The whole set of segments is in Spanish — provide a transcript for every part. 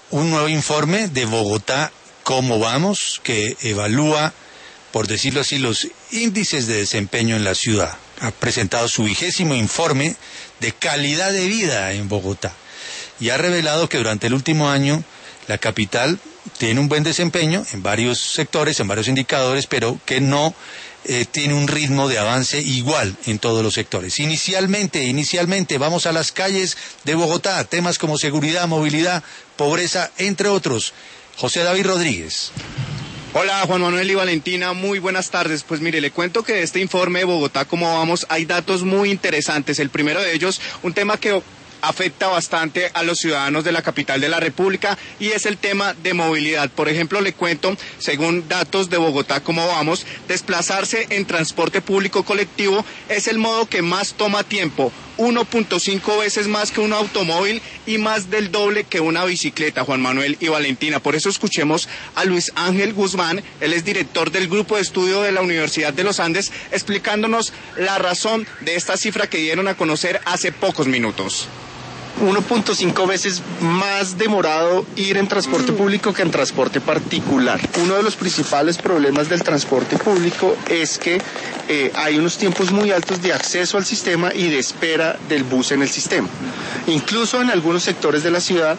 un nuevo informe de Bogotá, ¿Cómo vamos?, que evalúa, por decirlo así, los índices de desempeño en la ciudad. Ha presentado su 20º informe de calidad de vida en Bogotá y ha revelado que durante el último año la capital tiene un buen desempeño en varios sectores, en varios indicadores, pero que no tiene un ritmo de avance igual en todos los sectores. Inicialmente vamos a las calles de Bogotá, temas como seguridad, movilidad, pobreza, entre otros. José David Rodríguez. Hola Juan Manuel y Valentina, muy buenas tardes. Pues mire, le cuento que de este informe de Bogotá, ¿Cómo vamos?, hay datos muy interesantes. El primero de ellos, un tema que afecta bastante a los ciudadanos de la capital de la República, y es el tema de movilidad. Por ejemplo, le cuento, según datos de Bogotá, ¿Cómo vamos?, desplazarse en transporte público colectivo es el modo que más toma tiempo, 1.5 veces más que un automóvil y más del doble que una bicicleta, Juan Manuel y Valentina. Por eso escuchemos a Luis Ángel Guzmán, él es director del Grupo de Estudio de la Universidad de los Andes, explicándonos la razón de esta cifra que dieron a conocer hace pocos minutos. 1.5 veces más demorado ir en transporte público que en transporte particular. Uno de los principales problemas del transporte público es que hay unos tiempos muy altos de acceso al sistema y de espera del bus en el sistema. Incluso en algunos sectores de la ciudad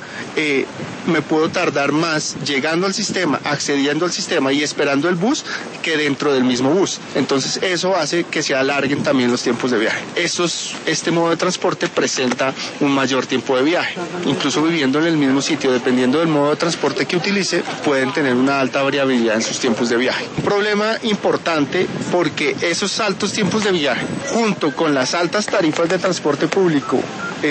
me puedo tardar más llegando al sistema, accediendo al sistema y esperando el bus que dentro del mismo bus. Entonces eso hace que se alarguen también los tiempos de viaje. Este modo de transporte presenta un mayor tiempo de viaje. Incluso viviendo en el mismo sitio, dependiendo del modo de transporte que utilice, pueden tener una alta variabilidad en sus tiempos de viaje. Un problema importante porque esos altos tiempos de viaje, junto con las altas tarifas de transporte público,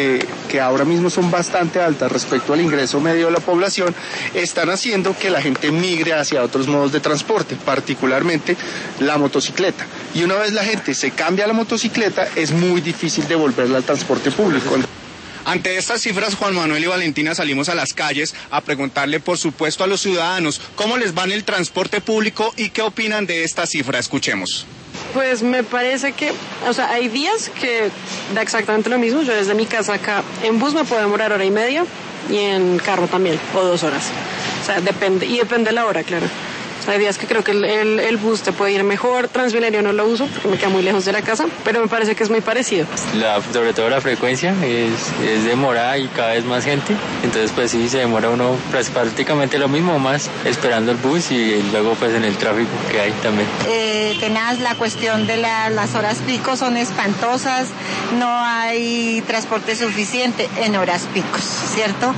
que ahora mismo son bastante altas respecto al ingreso medio de la población, están haciendo que la gente migre hacia otros modos de transporte, particularmente la motocicleta. Y una vez la gente se cambia a la motocicleta, es muy difícil devolverla al transporte público. Ante estas cifras, Juan Manuel y Valentina, salimos a las calles a preguntarle, por supuesto, a los ciudadanos cómo les va en el transporte público y qué opinan de esta cifra. Escuchemos. Pues me parece que, hay días que da exactamente lo mismo. Yo desde mi casa acá en bus me puedo demorar 1:30 y en carro también, o 2 horas. Depende de la hora, claro. Hay días que creo que el bus te puede ir mejor. Transmilenio no lo uso porque me queda muy lejos de la casa, pero me parece que es muy parecido. Sobre todo la frecuencia es demorada y cada vez más gente, entonces pues sí, se demora uno pues, prácticamente lo mismo, más esperando el bus y luego pues en el tráfico que hay también. Tenaz, la cuestión de las horas pico son espantosas, no hay transporte suficiente en horas picos, ¿cierto?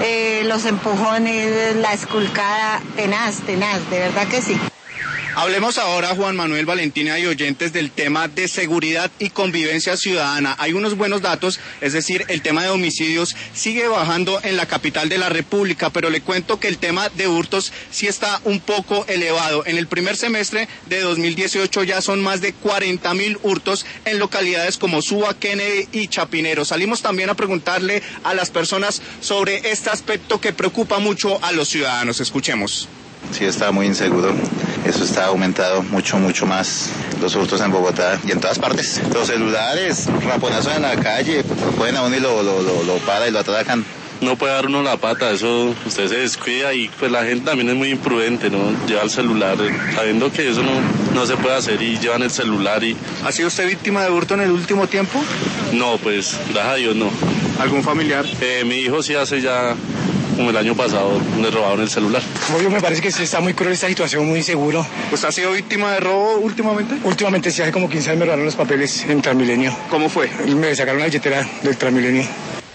Los empujones, la esculcada, tenaz, de verdad que sí. Hablemos ahora, Juan Manuel, Valentina y oyentes, del tema de seguridad y convivencia ciudadana. Hay unos buenos datos, es decir, el tema de homicidios sigue bajando en la capital de la República, pero le cuento que el tema de hurtos sí está un poco elevado. En el primer semestre de 2018 ya son más de 40.000 hurtos en localidades como Suba, Kennedy y Chapinero. Salimos también a preguntarle a las personas sobre este aspecto que preocupa mucho a los ciudadanos. Escuchemos. Sí, está muy inseguro. Eso está aumentado mucho más los hurtos en Bogotá y en todas partes. Los celulares, raponazos en la calle, pueden a uno y lo para y lo atracan. No puede dar uno la pata, eso usted se descuida y pues la gente también es muy imprudente, ¿no? Lleva el celular, sabiendo que eso no se puede hacer y llevan el celular y... ¿Ha sido usted víctima de hurto en el último tiempo? No, pues gracias a Dios no. ¿Algún familiar? Mi hijo sí hace ya... como el año pasado, le robaron el celular. Obvio, me parece que está muy cruel esta situación, muy inseguro. ¿Usted ha sido víctima de robo últimamente? Últimamente sí, hace como 15 años me robaron los papeles en Transmilenio. ¿Cómo fue? Me sacaron la billetera del Transmilenio.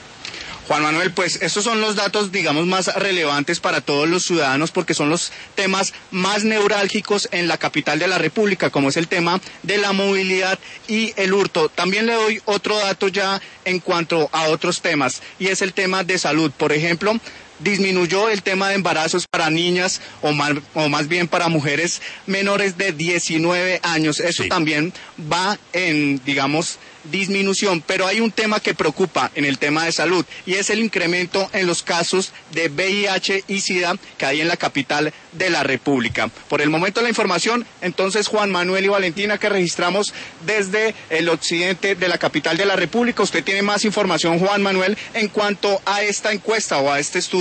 Juan Manuel, pues estos son los datos, digamos, más relevantes para todos los ciudadanos porque son los temas más neurálgicos en la capital de la República, como es el tema de la movilidad y el hurto. También le doy otro dato ya en cuanto a otros temas y es el tema de salud. Por ejemplo, disminuyó el tema de embarazos para niñas o más bien para mujeres menores de 19 años. Eso sí. También va en, digamos, disminución, pero hay un tema que preocupa en el tema de salud y es el incremento en los casos de VIH y SIDA que hay en la capital de la República. Por el momento la información, entonces Juan Manuel y Valentina, que registramos desde el occidente de la capital de la República. Usted tiene más información, Juan Manuel, en cuanto a esta encuesta o a este estudio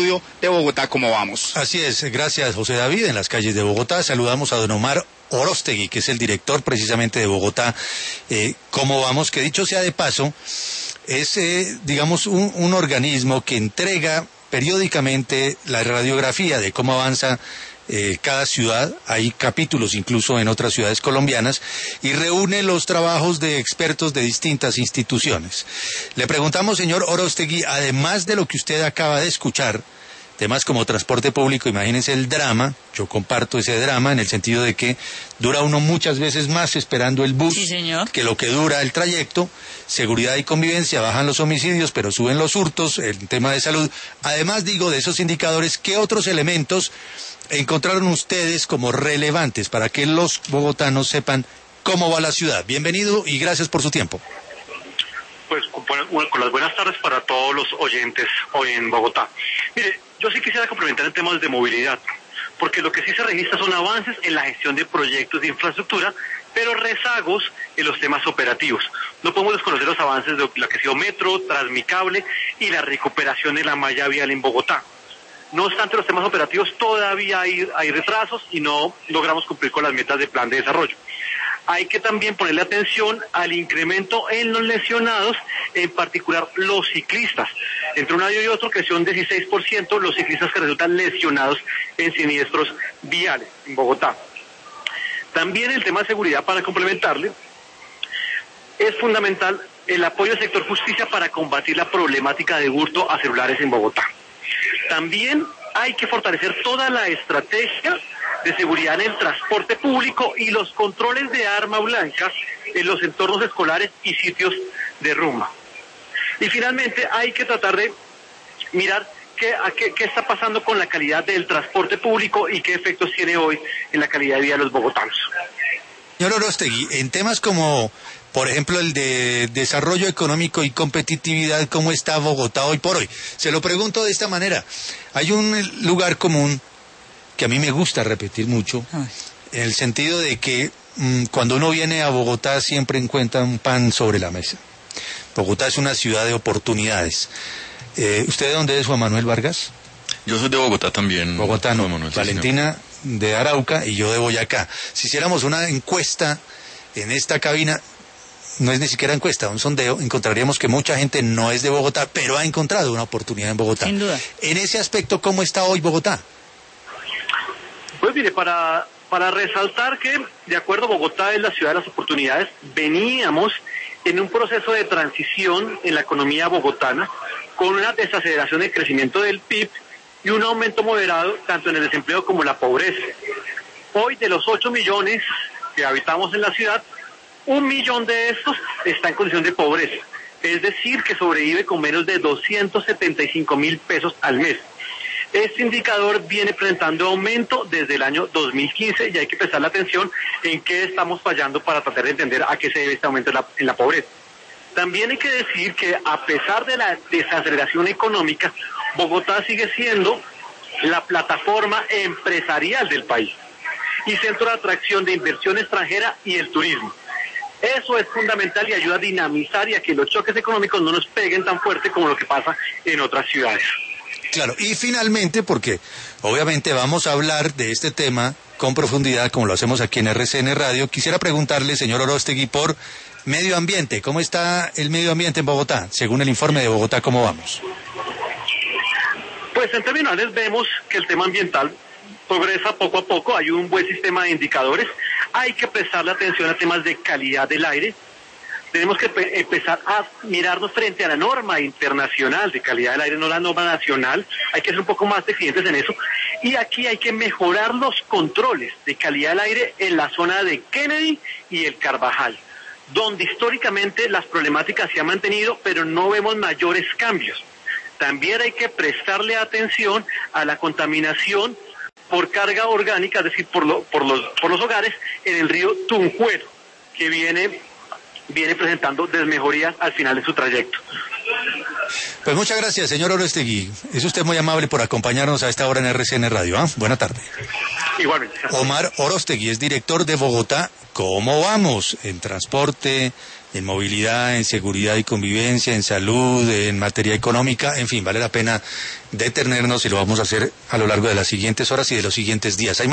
estudio de Bogotá, ¿cómo vamos? Así es, gracias José David. En las calles de Bogotá saludamos a don Omar Oróstegui, que es el director precisamente de Bogotá, ¿cómo vamos? Que dicho sea de paso, es, digamos, un organismo que entrega periódicamente la radiografía de cómo avanza cada ciudad. Hay capítulos incluso en otras ciudades colombianas, y reúne los trabajos de expertos de distintas instituciones. Le preguntamos, señor Oróstegui, además de lo que usted acaba de escuchar, temas como transporte público, imagínense el drama, yo comparto ese drama en el sentido de que dura uno muchas veces más esperando el bus que lo que dura el trayecto, seguridad y convivencia, bajan los homicidios, pero suben los hurtos, el tema de salud. Además, digo, de esos indicadores, ¿qué otros elementos encontraron ustedes como relevantes para que los bogotanos sepan cómo va la ciudad? Bienvenido y gracias por su tiempo. Pues con las buenas tardes para todos los oyentes hoy en Bogotá. Mire, yo sí quisiera complementar en temas de movilidad, porque lo que sí se registra son avances en la gestión de proyectos de infraestructura, pero rezagos en los temas operativos. No podemos desconocer los avances de lo que ha sido Metro, Transmicable y la recuperación de la malla vial en Bogotá. No obstante, los temas operativos todavía hay retrasos y no logramos cumplir con las metas de plan de desarrollo. Hay que también ponerle atención al incremento en los lesionados, en particular los ciclistas. Entre un año y otro creció un 16% los ciclistas que resultan lesionados en siniestros viales en Bogotá. También el tema de seguridad, para complementarle, es fundamental el apoyo del sector justicia para combatir la problemática de hurto a celulares en Bogotá. También hay que fortalecer toda la estrategia de seguridad en el transporte público y los controles de arma blanca en los entornos escolares y sitios de rumba. Y finalmente hay que tratar de mirar qué está pasando con la calidad del transporte público y qué efectos tiene hoy en la calidad de vida de los bogotanos. Señor Oróstegui, en temas como, por ejemplo, el de desarrollo económico y competitividad, ¿cómo está Bogotá hoy por hoy? Se lo pregunto de esta manera. Hay un lugar común que a mí me gusta repetir mucho, en el sentido de que cuando uno viene a Bogotá siempre encuentra un pan sobre la mesa. Bogotá es una ciudad de oportunidades. ¿Usted de dónde es, Juan Manuel Vargas? Yo soy de Bogotá también. Bogotano, Manuel, Valentina de Arauca y yo de Boyacá. Si hiciéramos una encuesta en esta cabina, no es ni siquiera encuesta, un sondeo, encontraríamos que mucha gente no es de Bogotá, pero ha encontrado una oportunidad en Bogotá. Sin duda. En ese aspecto, ¿cómo está hoy Bogotá? Pues mire, para resaltar que, de acuerdo, Bogotá es la ciudad de las oportunidades, veníamos en un proceso de transición en la economía bogotana, con una desaceleración del crecimiento del PIB y un aumento moderado tanto en el desempleo como en la pobreza. Hoy, de los 8 millones que habitamos en la ciudad, 1 millón de estos está en condición de pobreza, es decir, que sobrevive con menos de 275.000 pesos al mes. Este indicador viene presentando aumento desde el año 2015 y hay que prestarle atención en qué estamos fallando para tratar de entender a qué se debe este aumento en la pobreza. También hay que decir que a pesar de la desaceleración económica, Bogotá sigue siendo la plataforma empresarial del país y centro de atracción de inversión extranjera y el turismo. Eso es fundamental y ayuda a dinamizar y a que los choques económicos no nos peguen tan fuerte como lo que pasa en otras ciudades. Claro, y finalmente, porque obviamente vamos a hablar de este tema con profundidad, como lo hacemos aquí en RCN Radio, quisiera preguntarle, señor Oróstegui, por medio ambiente. ¿Cómo está el medio ambiente en Bogotá? Según el informe de Bogotá, ¿cómo vamos? Pues en términos vemos que el tema ambiental progresa poco a poco, hay un buen sistema de indicadores, hay que prestarle atención a temas de calidad del aire. Tenemos que empezar a mirarnos frente a la norma internacional de calidad del aire, no la norma nacional. Hay que ser un poco más exigentes en eso. Y aquí hay que mejorar los controles de calidad del aire en la zona de Kennedy y el Carvajal, donde históricamente las problemáticas se han mantenido, pero no vemos mayores cambios. También hay que prestarle atención a la contaminación por carga orgánica, es decir, por los hogares en el río Tunjuelo, que viene presentando desmejorías al final de su trayecto. Pues muchas gracias, señor Oróstegui. Es usted muy amable por acompañarnos a esta hora en RCN Radio. Buena tarde. Igualmente. Omar Oróstegui es director de Bogotá cómo vamos en transporte, en movilidad, en seguridad y convivencia, en salud, en materia económica, en fin, vale la pena detenernos y lo vamos a hacer a lo largo de las siguientes horas y de los siguientes días.